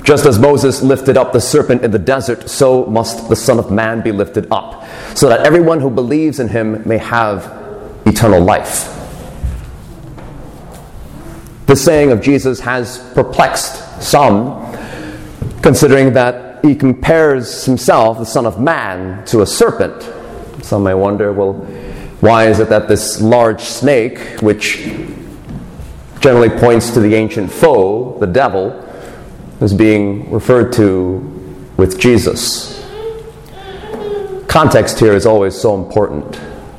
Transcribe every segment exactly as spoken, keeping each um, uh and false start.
Just as Moses lifted up the serpent in the desert, so must the Son of Man be lifted up, so that everyone who believes in him may have eternal life. The saying of Jesus has perplexed some, considering that he compares himself, the Son of Man, to a serpent. Some may wonder, well, why is it that this large snake, which generally points to the ancient foe, the devil, is being referred to with Jesus? Context here is always so important.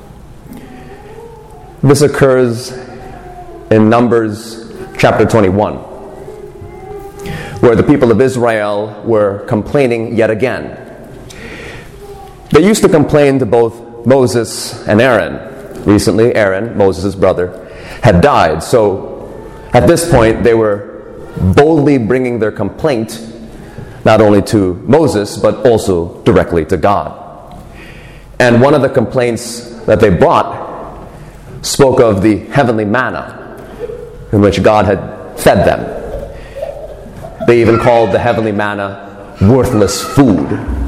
This occurs in Numbers chapter twenty-one, where the people of Israel were complaining yet again. They used to complain to both Moses and Aaron. Recently, Aaron, Moses' brother, had died. So at this point, they were boldly bringing their complaint not only to Moses, but also directly to God. And one of the complaints that they brought spoke of the heavenly manna in which God had fed them. They even called the heavenly manna worthless food.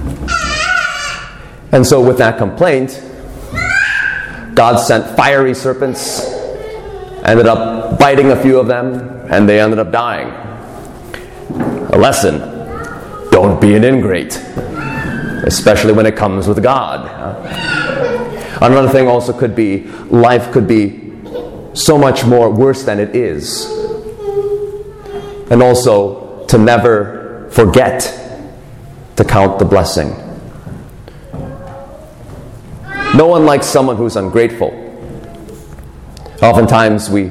And so with that complaint, God sent fiery serpents, ended up biting a few of them, and they ended up dying. A lesson: don't be an ingrate, especially when it comes with God. Another thing also could be, life could be so much more worse than it is. And also, to never forget to count the blessing. No one likes someone who's ungrateful. Oftentimes we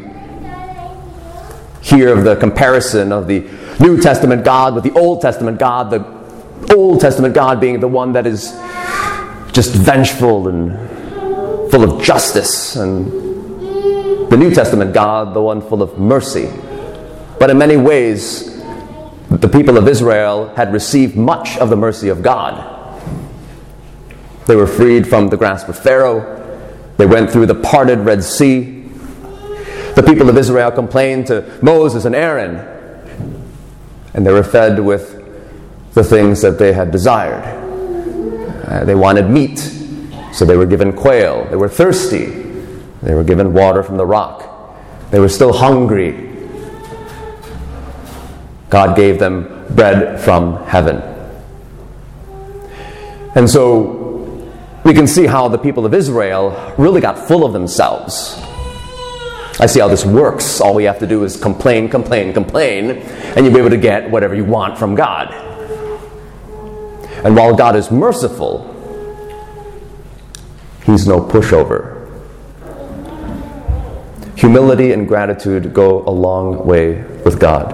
hear of the comparison of the New Testament God with the Old Testament God, the Old Testament God being the one that is just vengeful and full of justice, and the New Testament God, the one full of mercy. But in many ways, the people of Israel had received much of the mercy of God. They were freed from the grasp of Pharaoh. They went through the parted Red Sea. The people of Israel complained to Moses and Aaron, and they were fed with the things that they had desired. Uh, they wanted meat, so they were given quail. They were thirsty. They were given water from the rock. They were still hungry. God gave them bread from heaven. And so we can see how the people of Israel really got full of themselves. I see how this works. All we have to do is complain, complain, complain, and you'll be able to get whatever you want from God. And while God is merciful, He's no pushover. Humility and gratitude go a long way with God.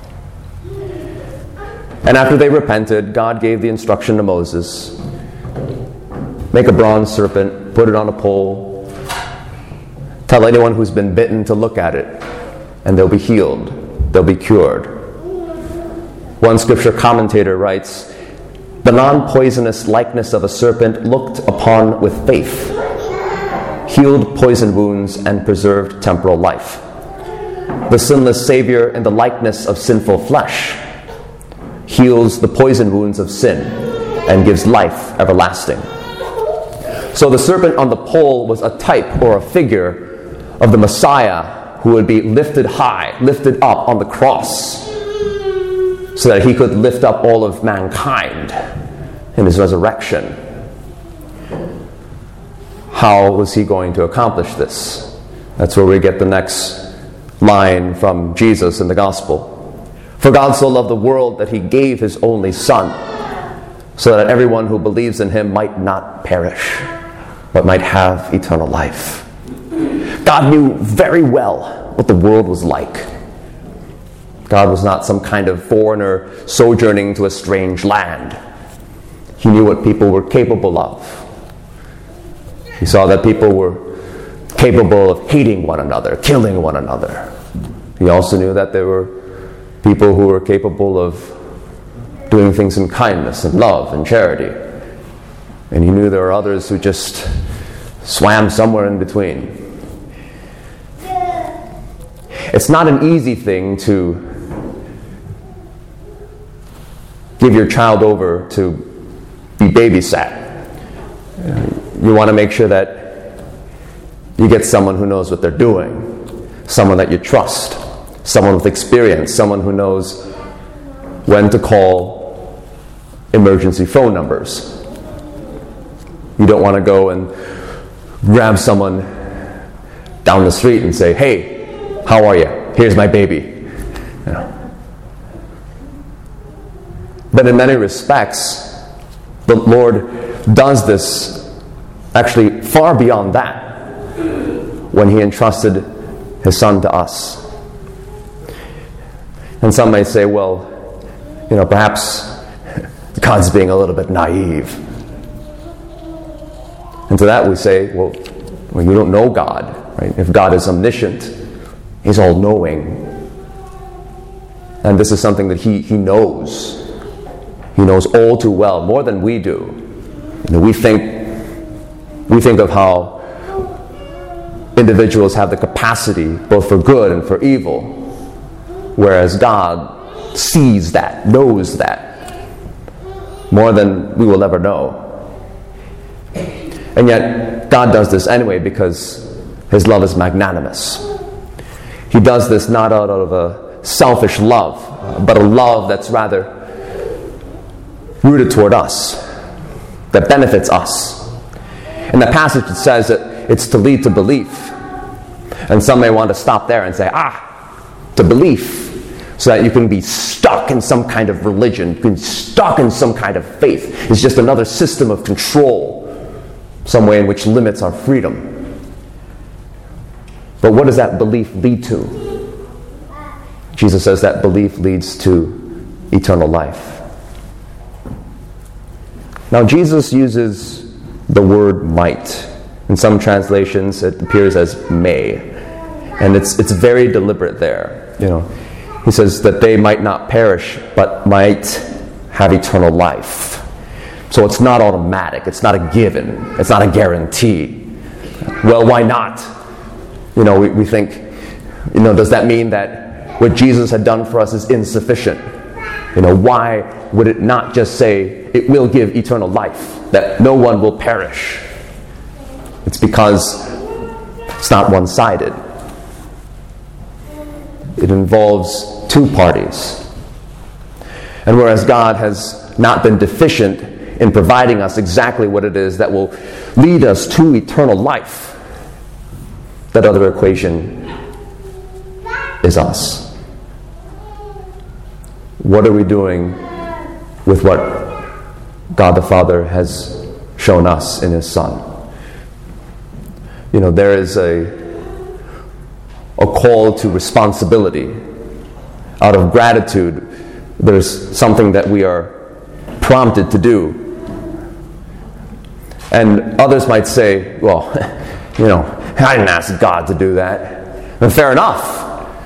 And after they repented, God gave the instruction to Moses: make a bronze serpent, put it on a pole, tell anyone who's been bitten to look at it, and they'll be healed, they'll be cured. One scripture commentator writes, the non-poisonous likeness of a serpent looked upon with faith, healed poison wounds and preserved temporal life. The sinless Savior in the likeness of sinful flesh heals the poison wounds of sin and gives life everlasting. So the serpent on the pole was a type or a figure of the Messiah who would be lifted high, lifted up on the cross, so that He could lift up all of mankind in His resurrection. How was He going to accomplish this? That's where we get the next line from Jesus in the Gospel. For God so loved the world that He gave His only Son, so that everyone who believes in Him might not perish, but might have eternal life. God knew very well what the world was like. God was not some kind of foreigner sojourning to a strange land. He knew what people were capable of. He saw that people were capable of hating one another, killing one another. He also knew that there were people who were capable of doing things in kindness and love and charity. And He knew there were others who just swam somewhere in between. It's not an easy thing to give your child over to be babysat. You want to make sure that you get someone who knows what they're doing, someone that you trust, someone with experience, someone who knows when to call emergency phone numbers. You don't want to go and grab someone down the street and say, "Hey, how are you? Here's my baby." You know. But in many respects, the Lord does this actually far beyond that when He entrusted His Son to us. And some may say, well, you know, perhaps God's being a little bit naive. And to that we say, well, well you don't know God, right? If God is omniscient, He's all-knowing. And this is something that He, he knows. He knows all too well, more than we do. You know, we think we think of how individuals have the capacity both for good and for evil, whereas God sees that, knows that, more than we will ever know. And yet, God does this anyway because His love is magnanimous. He does this not out of a selfish love, but a love that's rather rooted toward us, that benefits us. In the passage it says that it's to lead to belief. And some may want to stop there and say, ah, to belief, so that you can be stuck in some kind of religion, you can be stuck in some kind of faith. It's just another system of control, some way in which limits our freedom. But what does that belief lead to? Jesus says that belief leads to eternal life. Now Jesus uses the word might. In some translations it appears as may. And it's it's very deliberate there. You know, He says that they might not perish, but might have eternal life. So it's not automatic, it's not a given, it's not a guarantee. Well, why not? You know, we, we think, you know, does that mean that what Jesus had done for us is insufficient? You know, why would it not just say it will give eternal life, that no one will perish? It's because it's not one-sided. It involves two parties. And whereas God has not been deficient in providing us exactly what it is that will lead us to eternal life, that other equation is us. What are we doing with what God the Father has shown us in His Son? You know, there is a, a call to responsibility. Out of gratitude, there's something that we are prompted to do. And others might say, well, you know, I didn't ask God to do that. And fair enough.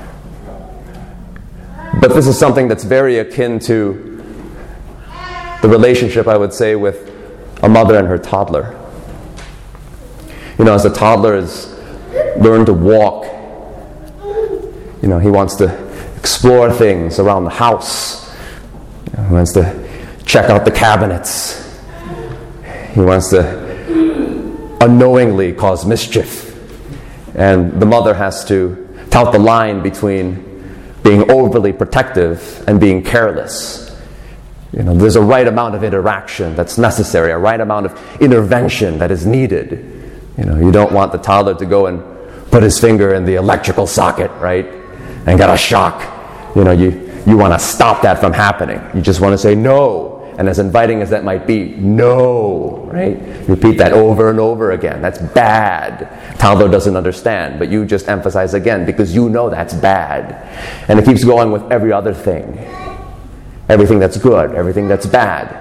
But this is something that's very akin to the relationship, I would say, with a mother and her toddler. You know, as a toddler has learned to walk, you know, he wants to explore things around the house. You know, he wants to check out the cabinets. He wants to unknowingly cause mischief. And the mother has to tout the line between being overly protective and being careless. You know, there's a right amount of interaction that's necessary, a right amount of intervention that is needed. You know, you don't want the toddler to go and put his finger in the electrical socket, right, and get a shock. You know, you, you want to stop that from happening. You just want to say no. And as inviting as that might be, no, right? Repeat that over and over again. That's bad. Toddler doesn't understand, but you just emphasize again because you know that's bad. And it keeps going with every other thing. Everything that's good, everything that's bad.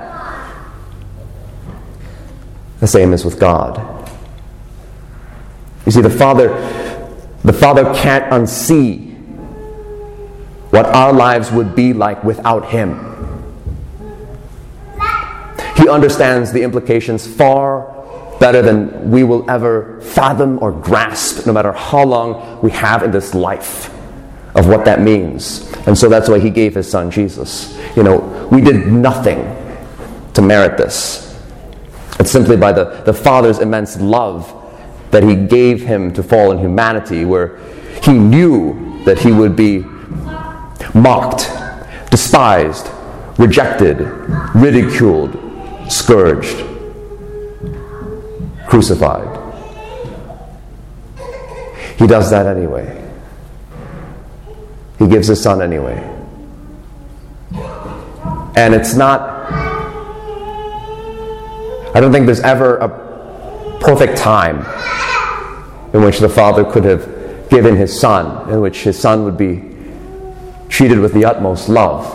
The same is with God. You see, the Father, the Father can't unsee what our lives would be like without Him. He understands the implications far better than we will ever fathom or grasp, no matter how long we have in this life. of what that means. And so that's why he gave his son Jesus. You know, we did nothing to merit this. It's simply by the, the Father's immense love that he gave him to fallen humanity, where he knew that he would be mocked, despised, rejected, ridiculed, scourged, crucified. He does that anyway. He gives his son anyway. And it's not, I don't think there's ever a perfect time in which the Father could have given his son, in which his son would be treated with the utmost love.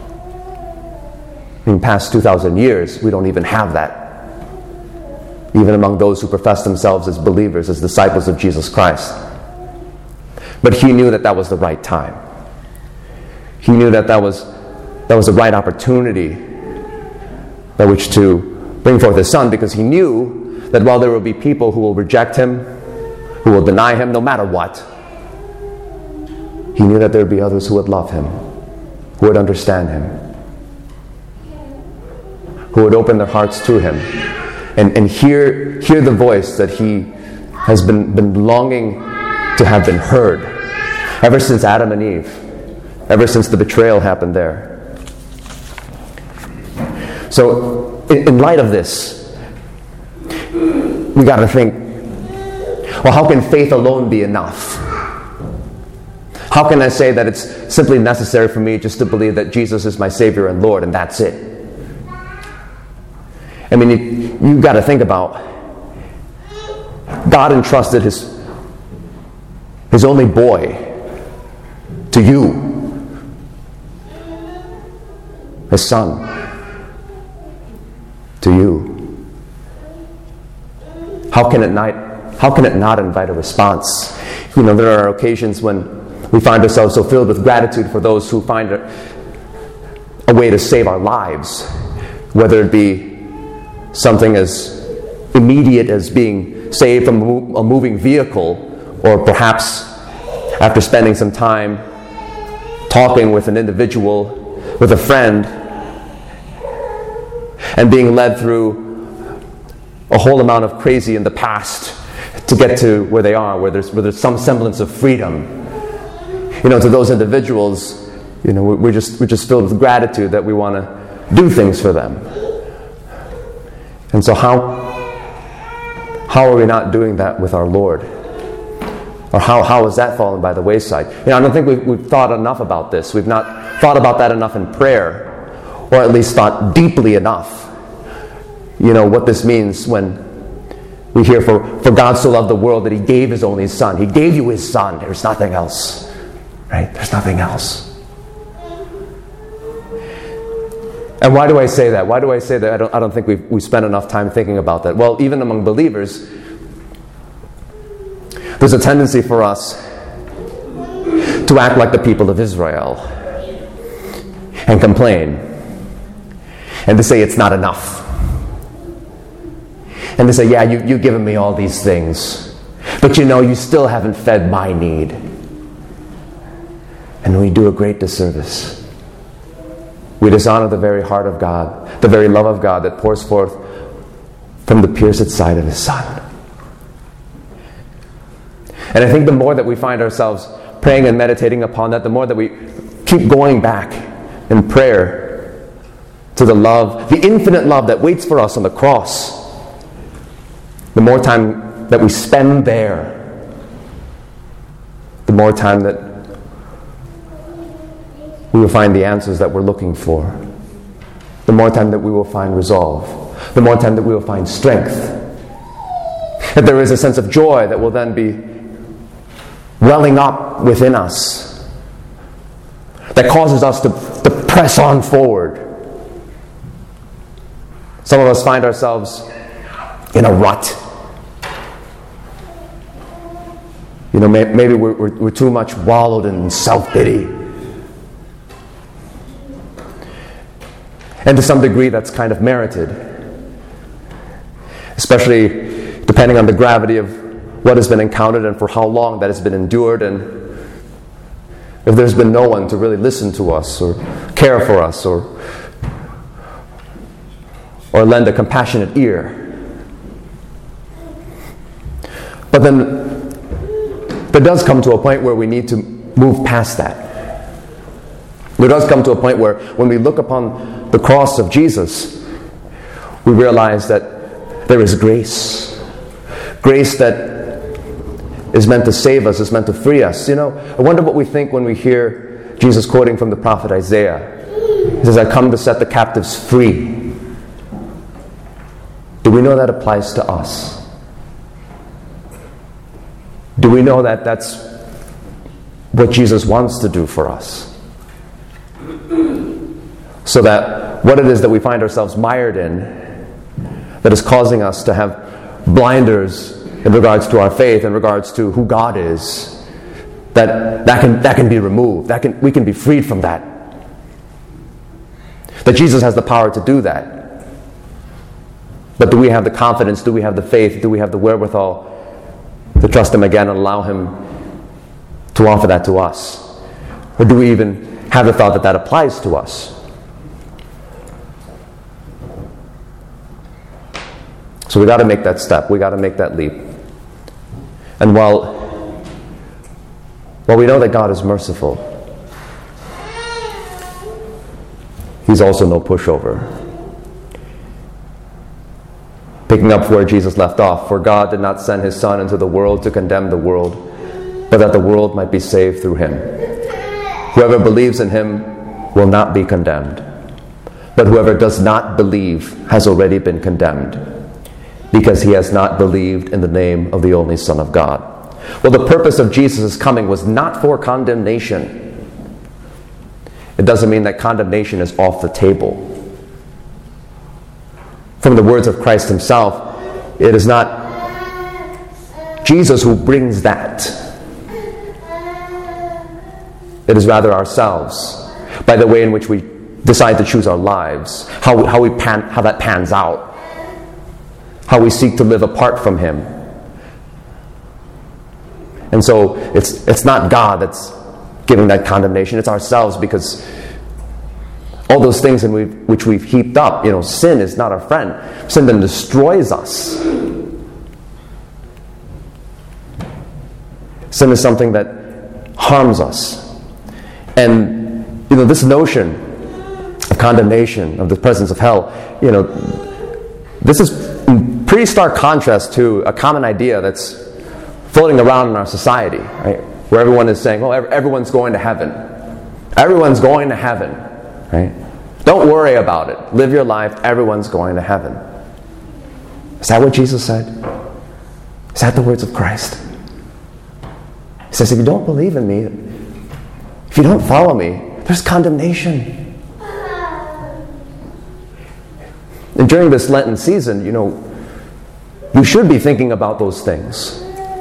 In past two thousand years, we don't even have that. Even among those who profess themselves as believers, as disciples of Jesus Christ. But he knew that that was the right time. He knew that that was, that was the right opportunity by which to bring forth his son, because he knew that while there will be people who will reject him, who will deny him no matter what, he knew that there would be others who would love him, who would understand him, who would open their hearts to him and, and hear, hear the voice that he has been, been longing to have been heard ever since Adam and Eve, ever since the betrayal happened there. So, in, in light of this, we got to think, well, how can faith alone be enough? How can I say that it's simply necessary for me just to believe that Jesus is my Savior and Lord, and that's it? I mean, you, you've got to think about, God entrusted his, his only boy to you, his son, to you. How can it not, how can it not invite a response? You know, there are occasions when we find ourselves so filled with gratitude for those who find a, a way to save our lives, whether it be something as immediate as being saved from a moving vehicle, or perhaps after spending some time talking with an individual, with a friend, and being led through a whole amount of crazy in the past to get to where they are, where there's, where there's some semblance of freedom. You know, to those individuals, you know, we're just, we're just filled with gratitude that we want to do things for them. And so how, how are we not doing that with our Lord? Or how, how has that fallen by the wayside? You know, I don't think we've, we've thought enough about this. We've not thought about that enough in prayer, or at least thought deeply enough. You know, what this means when we hear, for, for God so loved the world that he gave his only son. He gave you his son. There's nothing else. Right? There's nothing else. And why do I say that? Why do I say that? I don't, I don't think we've, we spent enough time thinking about that. Well, even among believers, there's a tendency for us to act like the people of Israel and complain and to say it's not enough. And to say, yeah, you, you've given me all these things, but you know, you still haven't fed my need. And we do a great disservice. We dishonor the very heart of God, the very love of God that pours forth from the pierced side of his Son. And I think the more that we find ourselves praying and meditating upon that, the more that we keep going back in prayer to the love, the infinite love that waits for us on the cross, the more time that we spend there, the more time that we will find the answers that we're looking for. The more time that we will find resolve. The more time that we will find strength. That there is a sense of joy that will then be welling up within us, that causes us to, to press on forward. Some of us find ourselves in a rut. You know, maybe we're, we're, we're too much wallowed in self-pity. And to some degree, that's kind of merited. Especially depending on the gravity of what has been encountered and for how long that has been endured. And if there's been no one to really listen to us or care for us or or lend a compassionate ear. But then there does come to a point where we need to move past that. There does come to a point where when we look upon the cross of Jesus, we realize that there is grace. Grace that is meant to save us, is meant to free us. You know, I wonder what we think when we hear Jesus quoting from the prophet Isaiah. He says, I come to set the captives free. Do we know that applies to us? Do we know that that's what Jesus wants to do for us? So that what it is that we find ourselves mired in, that is causing us to have blinders in regards to our faith, in regards to who God is, that that can that can be removed. That can we can be freed from that. That Jesus has the power to do that. But do we have the confidence? Do we have the faith? Do we have the wherewithal to trust Him again and allow Him to offer that to us? Or do we even have the thought that that applies to us? So we got to make that step. We got to make that leap. And while, while we know that God is merciful, He's also no pushover. Picking up where Jesus left off, for God did not send His Son into the world to condemn the world, but that the world might be saved through Him. Whoever believes in Him will not be condemned, but whoever does not believe has already been condemned, because he has not believed in the name of the only Son of God. Well, the purpose of Jesus' coming was not for condemnation. It doesn't mean that condemnation is off the table. From the words of Christ Himself, it is not Jesus who brings that. It is rather ourselves, by the way in which we decide to choose our lives, how, how, we pan, how that pans out, how we seek to live apart from Him. And so it's it's not God that's giving that condemnation, it's ourselves, because all those things in we've, which we've heaped up, you know, sin is not our friend. Sin then destroys us. Sin is something that harms us. And, you know, this notion of condemnation, of the presence of hell, you know, this is in pretty stark contrast to a common idea that's floating around in our society, right? Where everyone is saying, oh, everyone's going to heaven. Everyone's going to heaven, right? Don't worry about it. Live your life. Everyone's going to heaven. Is that what Jesus said? Is that the words of Christ? He says, if you don't believe in me, if you don't follow me, there's condemnation. And during this Lenten season, you know, we should be thinking about those things.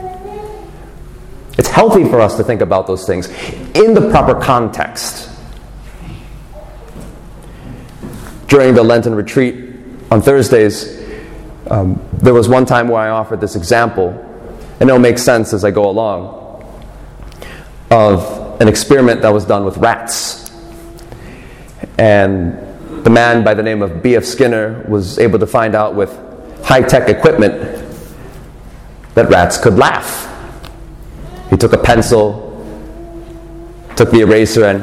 It's healthy for us to think about those things in the proper context. During the Lenten retreat on Thursdays, um, there was one time where I offered this example, and it'll make sense as I go along, of an experiment that was done with rats. And the man by the name of B F Skinner was able to find out with high-tech equipment that rats could laugh. He took a pencil, took the eraser, and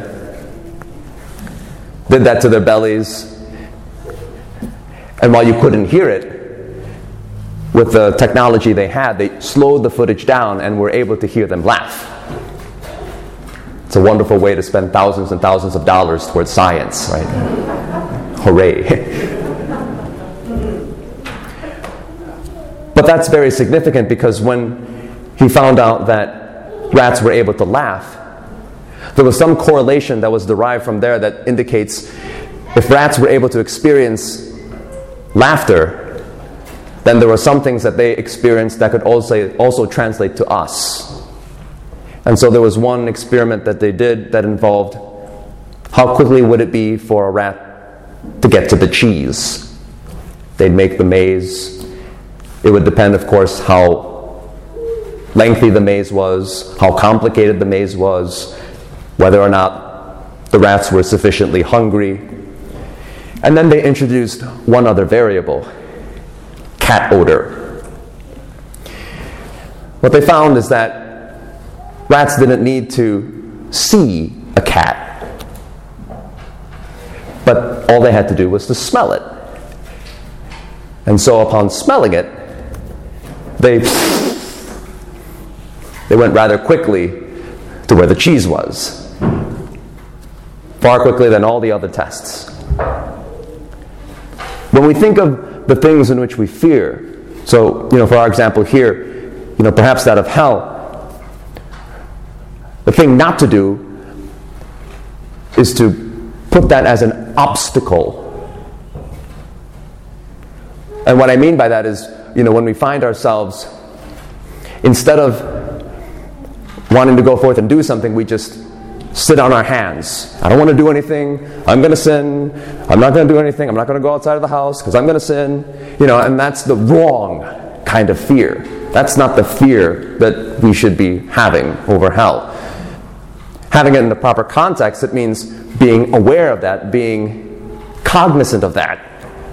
did that to their bellies. And while you couldn't hear it, with the technology they had, they slowed the footage down and were able to hear them laugh. It's a wonderful way to spend thousands and thousands of dollars towards science, right? Hooray. But that's very significant, because when he found out that rats were able to laugh, there was some correlation that was derived from there that indicates if rats were able to experience laughter, then there were some things that they experienced that could also, also translate to us. And so there was one experiment that they did that involved how quickly would it be for a rat to get to the cheese. They'd make the maze. It would depend, of course, how lengthy the maze was, how complicated the maze was, whether or not the rats were sufficiently hungry. And then they introduced one other variable: cat odor. What they found is that rats didn't need to see a cat, but all they had to do was to smell it. And so upon smelling it, they they went rather quickly to where the cheese was, far quickly than all the other tests. When we think of the things in which we fear, so, you know, for our example here, you know, perhaps that of hell, the thing not to do is to put that as an obstacle. And what I mean by that is, you know, when we find ourselves, instead of wanting to go forth and do something, we just sit on our hands. I don't want to do anything. I'm going to sin. I'm not going to do anything. I'm not going to go outside of the house because I'm going to sin. You know, and that's the wrong kind of fear. That's not the fear that we should be having over hell. Having it in the proper context, it means being aware of that, being cognizant of that.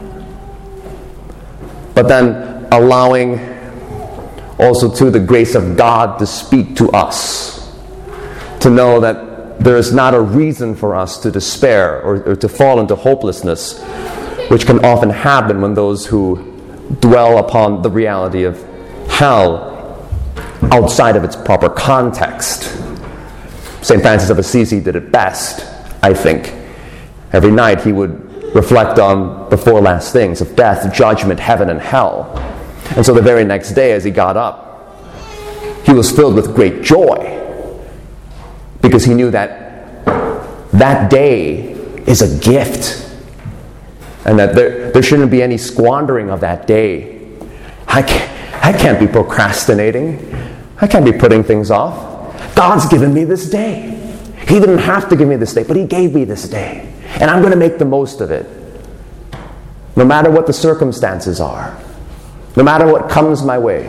But then allowing also to the grace of God to speak to us, to know that there is not a reason for us to despair or, or to fall into hopelessness, which can often happen when those who dwell upon the reality of hell outside of its proper context. Saint Francis of Assisi did it best, I think. Every night he would reflect on the four last things of death, judgment, heaven, and hell. And so the very next day as he got up, he was filled with great joy, because he knew that that day is a gift, and that there, there shouldn't be any squandering of that day. I can't, I can't be procrastinating. I can't be putting things off. God's given me this day. He didn't have to give me this day, but He gave me this day. And I'm going to make the most of it. No matter what the circumstances are. No matter what comes my way.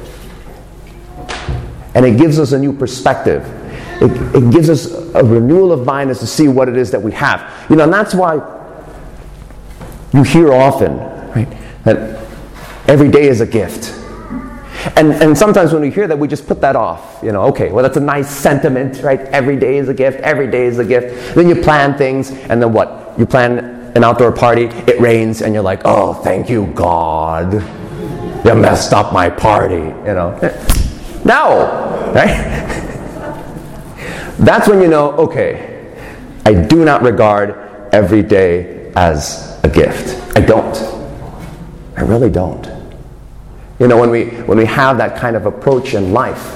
And it gives us a new perspective. It, it gives us a renewal of mind as to see what it is that we have. You know, and that's why you hear often, right, that every day is a gift. And and sometimes when we hear that, we just put that off. You know, okay, well, that's a nice sentiment, right? Every day is a gift, every day is a gift. Then you plan things, and then what? You plan an outdoor party, it rains, and you're like, oh, thank you, God. You messed up my party, you know. No, right? That's when you know, okay, I do not regard every day as a gift. I don't. I really don't. You know, when we when we have that kind of approach in life,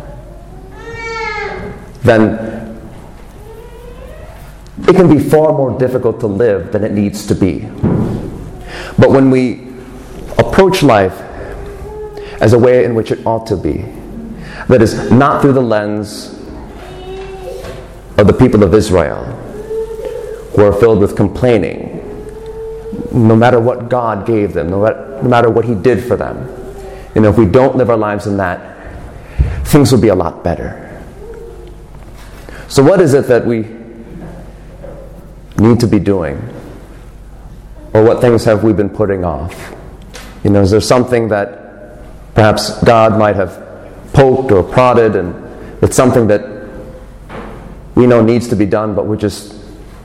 then it can be far more difficult to live than it needs to be. But when we approach life as a way in which it ought to be, that is not through the lens of the people of Israel, who are filled with complaining, no matter what God gave them, no matter what He did for them. You know, if we don't live our lives in that, things will be a lot better. So what is it that we need to be doing? Or what things have we been putting off? You know, is there something that perhaps God might have poked or prodded, and it's something that we know needs to be done, but we're just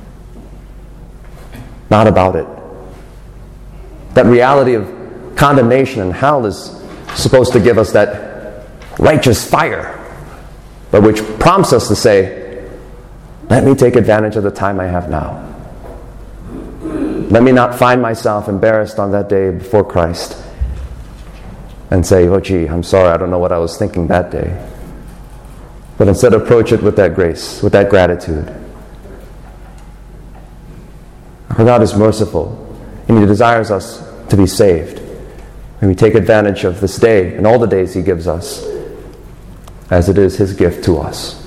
not about it? That reality of condemnation and hell is supposed to give us that righteous fire, but which prompts us to say, let me take advantage of the time I have now. Let me not find myself embarrassed on that day before Christ and say, oh gee, I'm sorry, I don't know what I was thinking that day. But instead approach it with that grace, with that gratitude. For God is merciful, and He desires us to be saved. And we take advantage of this day and all the days He gives us, as it is His gift to us.